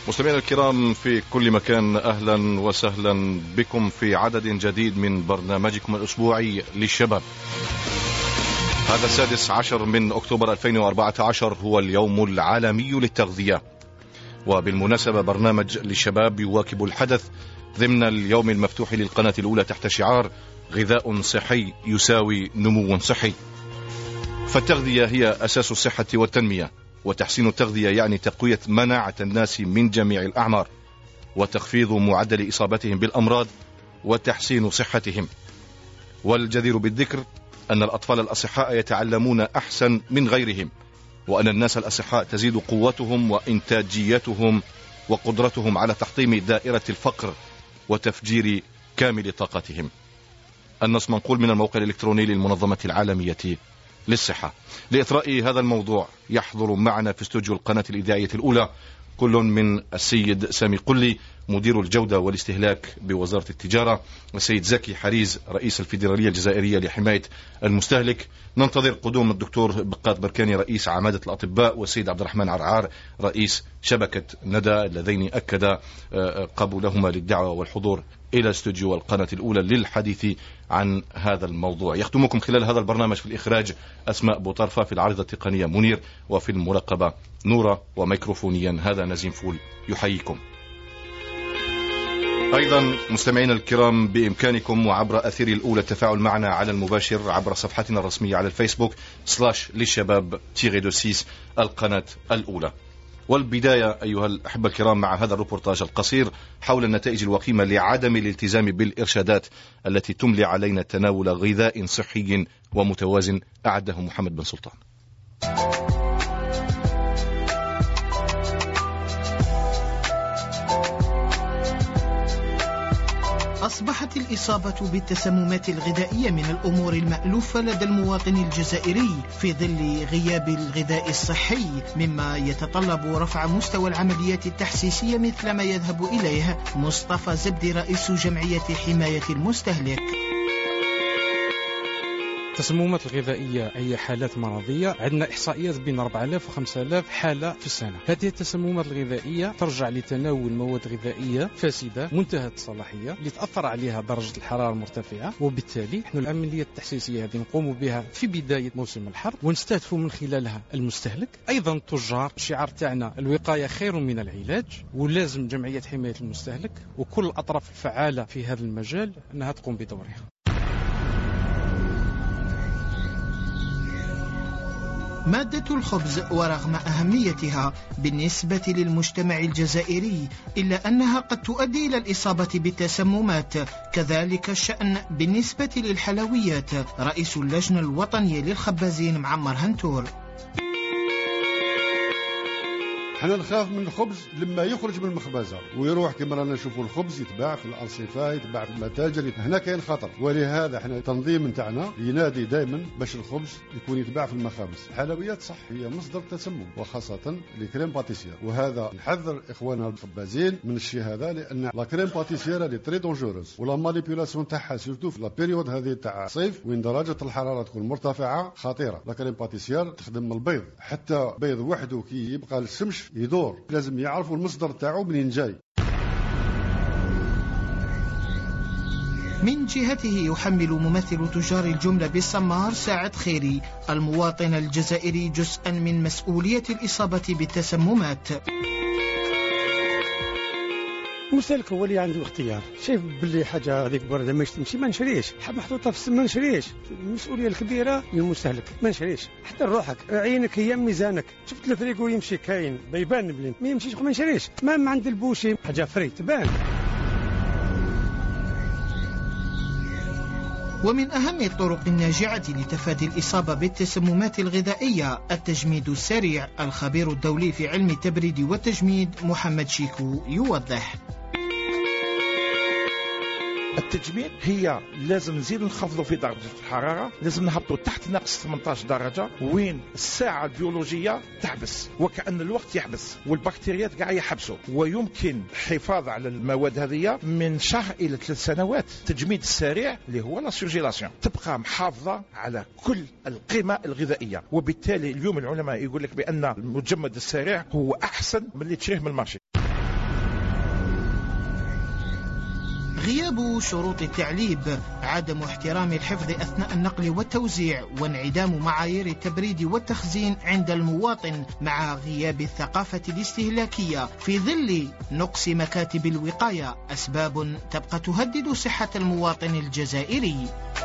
مستمعينا الكرام في كل مكان، أهلا وسهلا بكم في عدد جديد من برنامجكم الأسبوعي للشباب. هذا 16 من أكتوبر 2014 هو اليوم العالمي للتغذية، وبالمناسبة برنامج للشباب يواكب الحدث ضمن اليوم المفتوح للقناة الأولى تحت شعار غذاء صحي يساوي نمو صحي. فالتغذية هي أساس الصحة والتنمية، وتحسين التغذية يعني تقوية مناعة الناس من جميع الأعمار، وتخفيض معدل إصابتهم بالأمراض، وتحسين صحتهم. والجدير بالذكر أن الأطفال الأصحاء يتعلمون أحسن من غيرهم، وأن الناس الأصحاء تزيد قوتهم وإنتاجيتهم وقدرتهم على تحطيم دائرة الفقر وتفجير كامل طاقتهم. النص منقول من الموقع الإلكتروني للمنظمة العالمية للصحة. لإثراء هذا الموضوع يحضر معنا في استوديو القناة الإذاعية الأولى كل من السيد سامي قلي مدير الجودة والاستهلاك بوزارة التجارة، والسيد زكي حريز رئيس الفيدرالية الجزائرية لحماية المستهلك. ننتظر قدوم الدكتور بقات بركاني رئيس عمادة الأطباء، والسيد عبد الرحمن عرعار رئيس شبكة ندى، اللذين أكد قبولهما للدعوة والحضور إلى استوديو القناة الأولى للحديث عن هذا الموضوع. يخدمكم خلال هذا البرنامج في الإخراج أسماء بوطرفة، في العارضة التقنية منير، وفي المراقبة نورة، وميكروفونيا هذا نزيم فول يحييكم. أيضا مستمعينا الكرام بإمكانكم وعبر أثير الأولى التفاعل معنا على المباشر عبر صفحتنا الرسمية على الفيسبوك /للشباب-6 القناة الأولى. والبداية أيها الأحبة الكرام مع هذا الروبورتاج القصير حول النتائج الوخيمة لعدم الالتزام بالإرشادات التي تملي علينا تناول غذاء صحي ومتوازن، أعده محمد بن سلطان. أصبحت الإصابة بالتسممات الغذائية من الأمور المألوفة لدى المواطن الجزائري في ظل غياب الغذاء الصحي، مما يتطلب رفع مستوى العمليات التحسيسية مثل ما يذهب إليه مصطفى زبدي رئيس جمعية حماية المستهلك. التسممات الغذائية هي حالات مرضية، عندنا إحصائيات بين 4000 و 5000 حالة في السنة. هذه التسممات الغذائية ترجع لتناول مواد غذائية فاسدة منتهى الصلاحية اللي تأثر عليها درجة الحرارة المرتفعة، وبالتالي نحن العملية التحسيسية هذه نقوم بها في بداية موسم الحر ونستهدف من خلالها المستهلك أيضا التجار. الشعار تاعنا الوقاية خير من العلاج، ولازم جمعية حماية المستهلك وكل الأطراف الفعالة في هذا المجال أنها تقوم بدورها. مادة الخبز ورغم أهميتها بالنسبة للمجتمع الجزائري إلا أنها قد تؤدي إلى الإصابة بالتسممات. كذلك الشأن بالنسبة للحلويات. رئيس اللجنة الوطنية للخبازين معمر هنتور: احنا نخاف من الخبز لما يخرج من المخبزة ويروح كما رانا نشوفوا الخبز يتباع في الأرصفة، يتباع في المتاجر، هنا كاين خطر. ولهذا احنا التنظيم نتاعنا ينادي دائما باش الخبز يكون يتباع في المخابز. الحلويات صح هي مصدر تسمم، وخاصة الكريم باتيسير، وهذا نحذر اخواننا الخبازين من الشيء هذا، لان لا كريم باتيسير اللي تري دونجوروس، ولا مانيبيولاسيون تاعها سورتو في لا بيريود هذه تاع الصيف وين درجة الحرارة تكون مرتفعة خطيرة. لا كريم باتيسير تخدم البيض، حتى بيض وحده كي يبقى السمش يدور، لازم يعرفوا المصدر تاعو منين جاي. من جهته يحمل ممثل تجار الجملة بالسمار ساعد خيري المواطن الجزائري جزءا من مسؤولية الإصابة بالتسممات. المستهلك هو اللي عنده اختيار، شايف باللي حاجه هذيك برده ما تمشي ما نشريش، محطوطه في السم ما نشريش. المسؤوليه الكبيره للمستهلك، ما نشريش حتى لروحك. عينك هي ميزانك، شفت الفريكو يمشي كاين بيبان بلي ما يمشيش ما نشريش. ما عند البوشي حاجه فري تبان. ومن أهم الطرق الناجعة لتفادي الإصابة بالتسممات الغذائية التجميد السريع. الخبير الدولي في علم التبريد والتجميد محمد شيكو يوضح: التجميد هي لازم نزيد نخفضوا في درجة الحرارة، لازم نهبطوا تحت ناقص 18 درجة، وين الساعة البيولوجية تحبس وكأن الوقت يحبس والبكتيريات قاعد يحبسوا، ويمكن الحفاظ على المواد هذه من شهر إلى 3 سنوات. التجميد السريع اللي هو لا سيرجيلاسيون تبقى محافظة على كل القيمة الغذائية، وبالتالي اليوم العلماء يقول لك بأن المجمد السريع هو أحسن من اللي تشريه من المارشي. غياب شروط التعليب، عدم احترام الحفظ أثناء النقل والتوزيع، وانعدام معايير التبريد والتخزين عند المواطن، مع غياب الثقافة الاستهلاكية في ظل نقص مكاتب الوقاية، أسباب تبقى تهدد صحة المواطن الجزائري.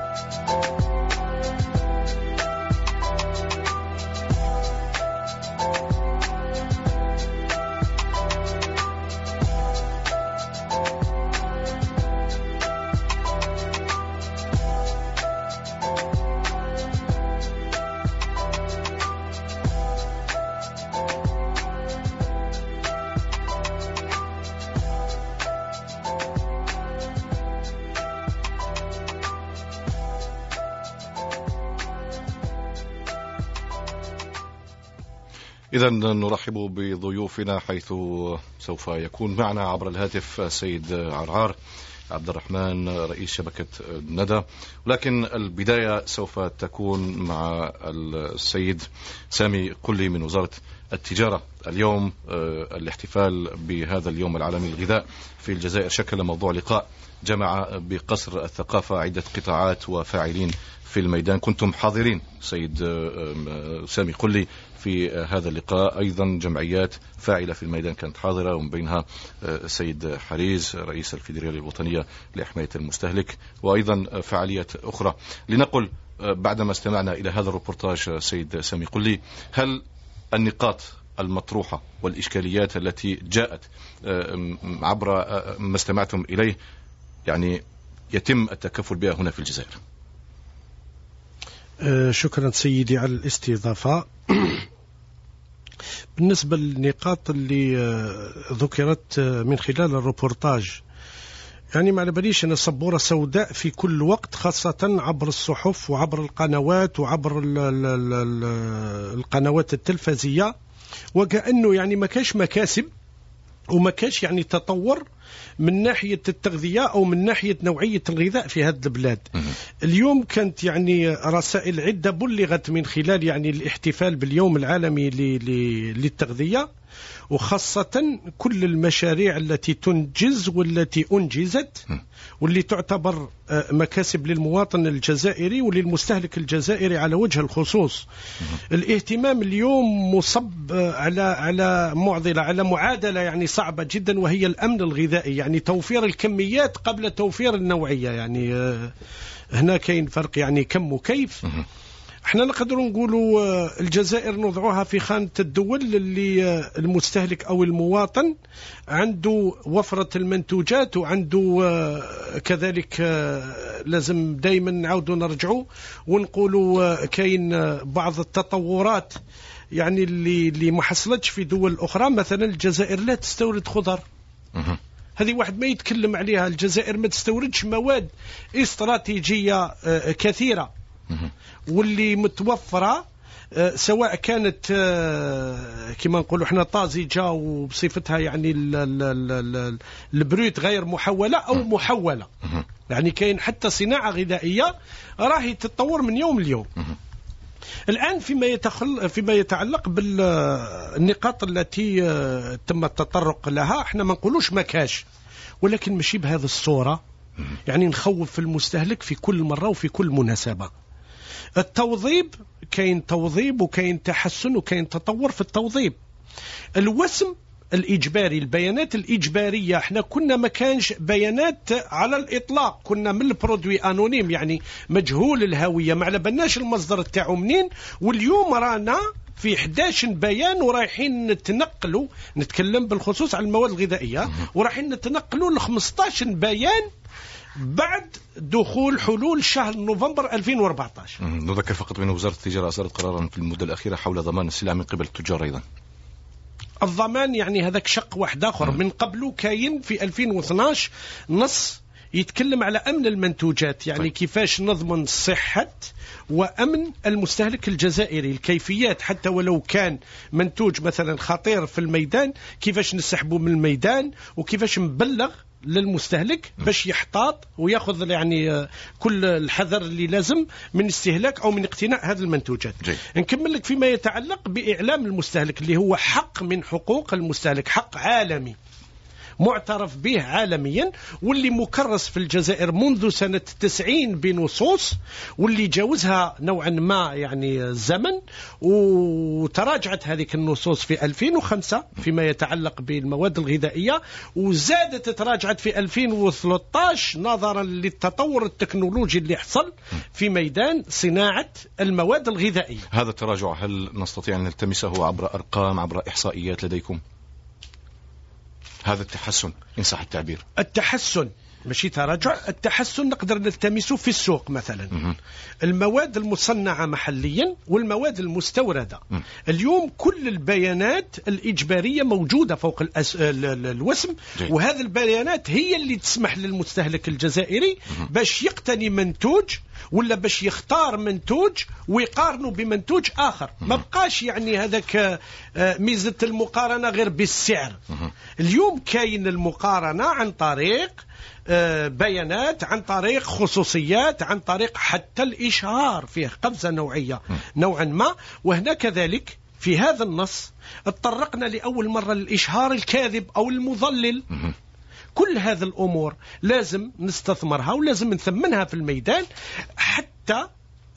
إذا نرحب بضيوفنا، حيث سوف يكون معنا عبر الهاتف السيد عرعار عبد الرحمن رئيس شبكة ندى، ولكن البداية سوف تكون مع السيد سامي قلي من وزارة التجارة. اليوم الاحتفال بهذا اليوم العالمي للغذاء في الجزائر شكل موضوع لقاء جمع بقصر الثقافة عدة قطاعات وفاعلين في الميدان. كنتم حاضرين سيد سامي قلي في هذا اللقاء، أيضا جمعيات فاعلة في الميدان كانت حاضرة، ومن بينها سيد حريز رئيس الفيدرالية الوطنية لحماية المستهلك، وأيضا فعاليات أخرى. لنقل بعدما استمعنا إلى هذا الروبورتاج سيد سامي قلي، هل النقاط المطروحة والإشكاليات التي جاءت عبر ما استمعتم إليه يعني يتم التكفل بها هنا في الجزائر؟ شكرا سيدي على الاستضافة. بالنسبة للنقاط اللي ذكرت من خلال الروبورتاج، يعني ما على باليش أن سبورة سوداء في كل وقت، خاصة عبر الصحف وعبر القنوات وعبر القنوات التلفزية، وكأنه يعني ما كاش مكاسب وما كاش يعني تطور من ناحية التغذية أو من ناحية نوعية الغذاء في هذه البلاد. اليوم كانت يعني رسائل عدة بلغت من خلال يعني الاحتفال باليوم العالمي للتغذية، وخاصة كل المشاريع التي تنجز والتي أنجزت واللي تعتبر مكاسب للمواطن الجزائري وللمستهلك الجزائري على وجه الخصوص. الاهتمام اليوم مصب على معضلة، على معادلة يعني صعبة جدا، وهي الأمن الغذائي، يعني توفير الكميات قبل توفير النوعية. يعني هنا كاين فرق يعني كم وكيف. احنا نقدر نقولوا الجزائر نوضعوها في خانة الدول اللي المستهلك او المواطن عنده وفرة المنتوجات، وعنده كذلك لازم دايما نعاودوا نرجعوا ونقولوا كاين بعض التطورات يعني اللي ما حصلتش في دول اخرى. مثلا الجزائر لا تستورد خضر، هذه واحد ما يتكلم عليها. الجزائر ما تستوردش مواد استراتيجية كثيرة، واللي متوفرة سواء كانت كما نقولوا احنا طازجة وبصفتها يعني البروت غير محولة أو محولة. يعني كاين حتى صناعة غذائية راهي تتطور من يوم ليوم. الآن فيما يتعلق بالنقاط التي تم التطرق لها، احنا ما نقولوش مكاش، ولكن ماشي بهذه الصورة. يعني نخوف في المستهلك في كل مرة وفي كل مناسبة. التوظيب كاين توظيب وكاين تحسن وكاين تطور في التوظيب. الوسم الإجباري، البيانات الإجبارية، احنا كنا ما كانش بيانات على الإطلاق، كنا من البرودوي أنونيم يعني مجهول الهوية، ما على بالناش المصدر تاعو منين. واليوم رانا في 11 بيان ورايحين نتنقلوا، نتكلم بالخصوص على المواد الغذائية، ورايحين نتنقلوا ل 15 بيان بعد دخول حلول شهر نوفمبر 2014. نذكر فقط بأن وزارة التجارة أصدرت قرارا في المدة الأخيرة حول ضمان السلع من قبل التجار. أيضا الضمان يعني هذاك شق واحد آخر. من قبله كاين في 2012 نص يتكلم على أمن المنتوجات، يعني كيفاش نضمن صحة وأمن المستهلك الجزائري، الكيفيات حتى ولو كان منتوج مثلا خطير في الميدان كيفاش نسحبه من الميدان، وكيفاش نبلغ للمستهلك باش يحتاط وياخذ يعني كل الحذر اللي لازم من استهلاك أو من اقتناء هذه المنتوجات. نكمل لك فيما يتعلق بإعلام المستهلك اللي هو حق من حقوق المستهلك، حق عالمي، معترف به عالميا، واللي مكرس في الجزائر منذ سنة 90 بنصوص، واللي جاوزها نوعا ما يعني الزمن، وتراجعت هذه النصوص في 2005 فيما يتعلق بالمواد الغذائية، وزادت تراجعت في 2013 نظرا للتطور التكنولوجي اللي حصل في ميدان صناعة المواد الغذائية. هذا التراجع هل نستطيع أن نلتمسه عبر أرقام، عبر إحصائيات لديكم؟ هذا التحسن إن صح التعبير، التحسن ماشي تراجع، التحسن نقدر نلتمسه في السوق مثلا. المواد المصنعة محليا والمواد المستوردة، اليوم كل البيانات الإجبارية موجودة فوق الوسم، وهذه البيانات هي اللي تسمح للمستهلك الجزائري باش يقتني منتوج ولا باش يختار منتوج ويقارنه بمنتوج آخر. ما بقاش يعني هذاك ميزة المقارنة غير بالسعر. اليوم كاين المقارنة عن طريق بيانات، عن طريق خصوصيات، عن طريق حتى الإشهار، فيه قفزة نوعية نوعا ما. وهنا كذلك في هذا النص اتطرقنا لأول مرة للإشهار الكاذب أو المضلل. كل هذه الأمور لازم نستثمرها ولازم نثمنها في الميدان حتى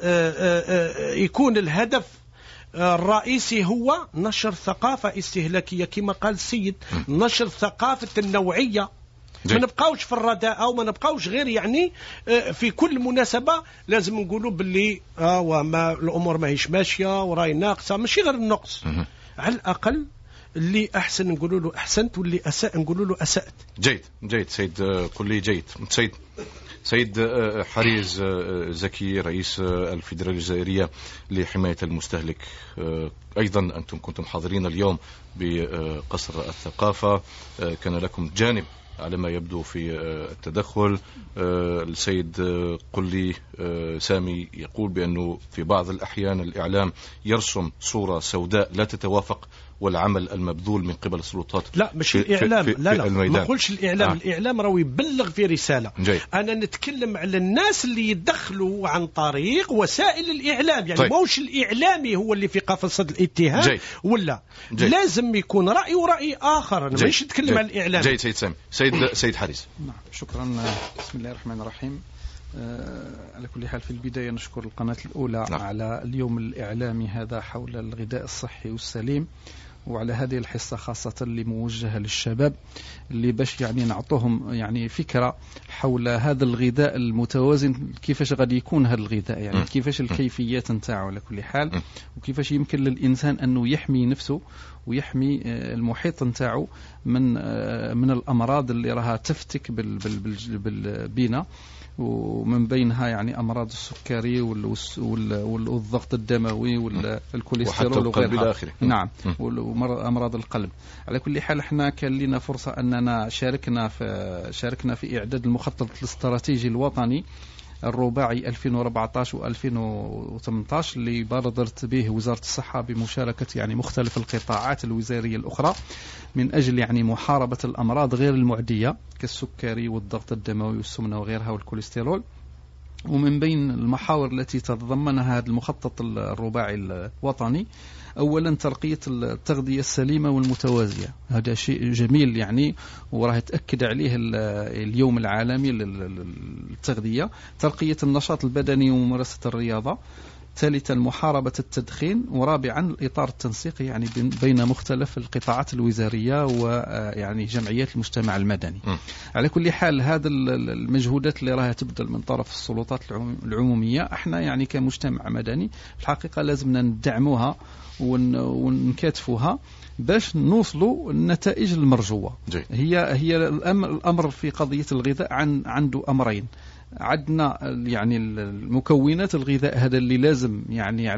يكون الهدف الرئيسي هو نشر ثقافة استهلاكية كما قال السيد، نشر ثقافة النوعية. ما نبقاوش في الرداء وما نبقاوش غير يعني في كل مناسبة لازم نقولوا باللي وما الأمور ما هيش ماشية وراي ناقصة. ماشي غير النقص، على الأقل اللي أحسن نقولوا له أحسنت، واللي أساء نقولوا له أسأت. جيد سيد كلي. جيد سيد حريز زكي، رئيس الفيدرالية الجزائرية لحماية المستهلك، أيضا أنتم كنتم حاضرين اليوم بقصر الثقافة، كان لكم جانب على ما يبدو في التدخل. السيد قلي سامي يقول بأنه في بعض الأحيان الإعلام يرسم صورة سوداء لا تتوافق والعمل المبذول من قبل السلطات. لا مش الإعلام، لا ما نقولش الإعلام. الإعلام راهو يبلغ في رسالة. أنا نتكلم على الناس اللي يدخلوا عن طريق وسائل الإعلام، يعني موش الإعلامي هو اللي في قفص الاتهام ولا لازم يكون رأي ورأي آخر. أنا مش نتكلم على الإعلام. جيد سيد سامي. سيد حريز. نعم شكرا. بسم الله الرحمن الرحيم. على كل حال في البداية نشكر القناة الأولى على اليوم الإعلامي هذا حول الغذاء الصحي والسليم، وعلى هذه الحصة خاصة اللي موجهة للشباب اللي باش يعني نعطوهم يعني فكرة حول هذا الغذاء المتوازن، كيفاش غادي يكون هذا الغذاء، يعني كيفاش الكيفيات نتاعو على كل حال، وكيفاش يمكن للإنسان أنه يحمي نفسه ويحمي المحيط نتاعو من الأمراض اللي راها تفتك بالبينا، ومن بينها يعني أمراض السكري والضغط الدموي والكوليسترول وغيرها. نعم، وأمراض القلب. على كل حال احنا كان لنا فرصة أننا شاركنا في إعداد المخطط الاستراتيجي الوطني الرباعي 2014 و2018 اللي بادرت به وزارة الصحة بمشاركة يعني مختلف القطاعات الوزارية الأخرى من أجل يعني محاربة الأمراض غير المعدية كالسكري والضغط الدموي والسمنة وغيرها والكوليسترول. ومن بين المحاور التي تتضمنها هذا المخطط الرباعي الوطني أولا ترقية التغذية السليمة والمتوازية، هذا شيء جميل يعني وراه تأكد عليه اليوم العالمي للتغذية. ترقية النشاط البدني وممارسة الرياضة. ثالثا محاربة التدخين. ورابعا الإطار التنسيقي يعني بين مختلف القطاعات الوزارية ويعني جمعيات المجتمع المدني. على كل حال هذا المجهودات اللي راها تبذل من طرف السلطات العمومية احنا يعني كمجتمع مدني في الحقيقة لازمنا ندعموها ونكاتفوها باش نوصلوا النتائج المرجوة. هي الأمر في قضية الغذاء عنده أمرين. عندنا يعني المكونات الغذاء هذا اللي لازم يعني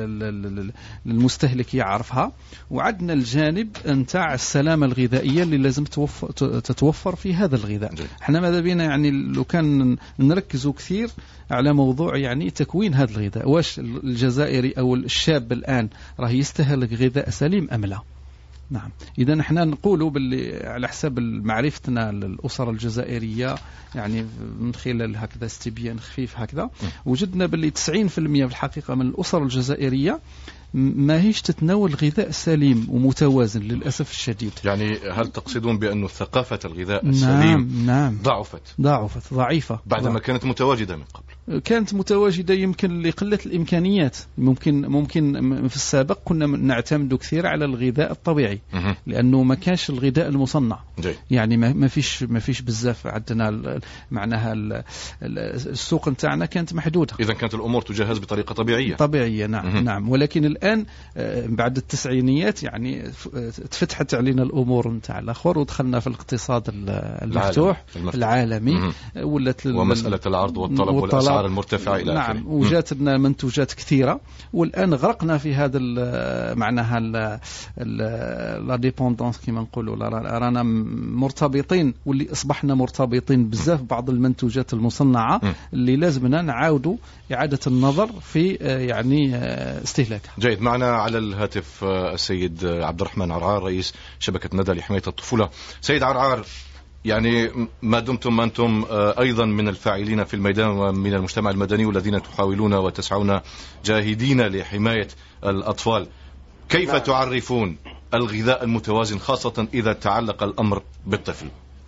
المستهلك يعرفها، وعندنا الجانب نتاع السلامة الغذائية اللي لازم تتوفر في هذا الغذاء. احنا ماذا بينا يعني لو كان نركزوا كثير على موضوع يعني تكوين هذا الغذاء، واش الجزائري أو الشاب الآن راه يستهلك غذاء سليم أم لا؟ نعم. إذا نحن نقولوا باللي على حسب معرفتنا للأسر الجزائرية، يعني من خلال هكذا استبيان خفيف هكذا، وجدنا باللي 90% في الحقيقة من الأسر الجزائرية ما هيش تتناول غذاء سليم ومتوازن للأسف الشديد. يعني هل تقصدون بأن ثقافة الغذاء السليم نعم ضعيفة بعدما كانت متواجدة من قبل؟ كانت متواجدة يمكن لقلة الإمكانيات. ممكن في السابق كنا نعتمد كثير على الغذاء الطبيعي لأنه ما كانش الغذاء المصنع. يعني ما فيش بزاف عندنا، معناها السوق نتاعنا كانت محدودة. إذا كانت الأمور تجهز بطريقة طبيعية. نعم. ولكن الآن بعد التسعينيات يعني تفتحت علينا الأمور نتاع الأخبار ودخلنا في الاقتصاد المفتوح العالمي، ومسألة العرض والطلب والأسعار المرتفعة إلى آخره. نعم. وجات لنا منتوجات كثيرة، والآن غرقنا في هذا معناها لا ديبوندونس كما نقولوا، رانا مرتبطين، واللي أصبحنا مرتبطين بزاف بعض المنتوجات المصنعة اللي لازمنا نعاودوا إعادة النظر في يعني استهلاكها. جيد. معنا على الهاتف السيد عبد الرحمن عرعار، رئيس شبكة ندى لحماية الطفولة. سيد عرعار، يعني ما دمتم أنتم أيضا من الفاعلين في الميدان ومن المجتمع المدني والذين تحاولون وتسعون جاهدين لحماية الأطفال، كيف تعرفون الغذاء المتوازن خاصة إذا تعلق الأمر بالطفل؟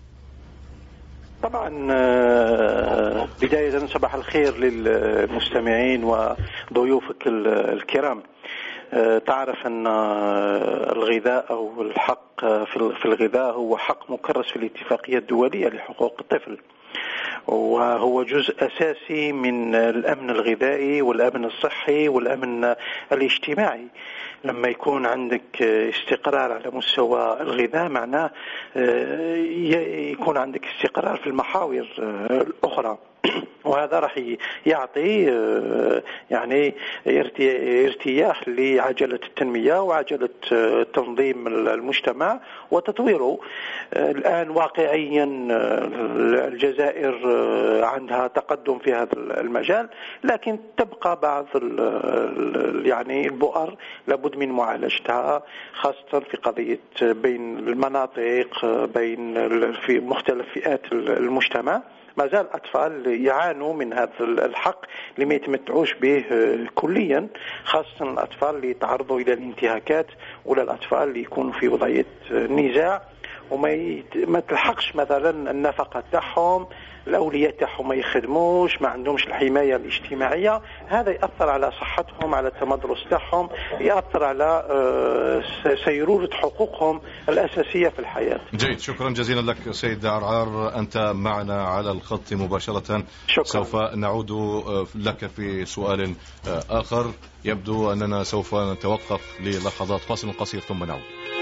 طبعا بداية صباح الخير للمستمعين وضيوفك الكرام. تعرف أن الغذاء أو الحق في الغذاء هو حق مكرس في الاتفاقية الدولية لحقوق الطفل، وهو جزء أساسي من الأمن الغذائي والأمن الصحي والأمن الاجتماعي. لما يكون عندك استقرار على مستوى الغذاء معناه يكون عندك استقرار في المحاور الأخرى، وهذا راح يعطي يعني ارتياح لعجلة التنمية وعجلة تنظيم المجتمع وتطويره. الآن واقعيا الجزائر عندها تقدم في هذا المجال، لكن تبقى بعض يعني البؤر لابد من معالجتها، خاصة في قضية بين المناطق، بين في مختلف فئات المجتمع. ما زال الأطفال يعانوا من هذا الحق اللي ما يتمتعوش به كليا، خاصة الأطفال اللي يتعرضوا إلى الانتهاكات ولا الأطفال اللي يكونوا في وضعية نزاع وما تلحقش مثلا النفقة تاعهم، الأولياء تاعهم ما يخدموش، ما عندهمش الحماية الاجتماعية. هذا يأثر على صحتهم، على التمدرس تاعهم، يأثر على سيرورة حقوقهم الأساسية في الحياة. جيد. شكرا جزيلا لك سيد عرعار، أنت معنا على الخط مباشرة. شكرا. سوف نعود لك في سؤال آخر. يبدو أننا سوف نتوقف للحظات، فاصل قصير ثم نعود.